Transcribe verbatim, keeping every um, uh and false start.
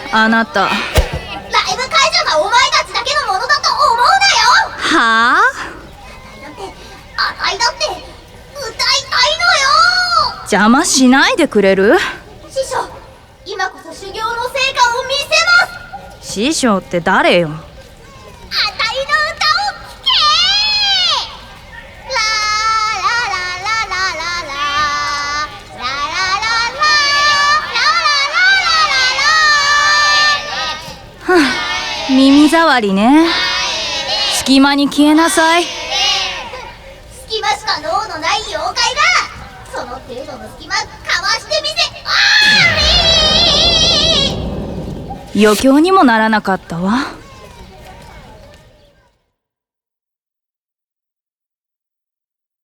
あなた。 ライブ会場がお前たちだけのものだと思うなよ。 はあ？ だってあたいだって歌いたいのよ。 邪魔しないでくれる？ 師匠、今こそ修行の成果を見せます。 師匠って誰よ？ あたいの歌を聴け。ラーララララララララララララララララ。 はあ、耳障りね。隙間に消えなさい。 隙間しか脳のない妖怪がその程度の隙間かわしてみせ。あー余興にもならなかったわ。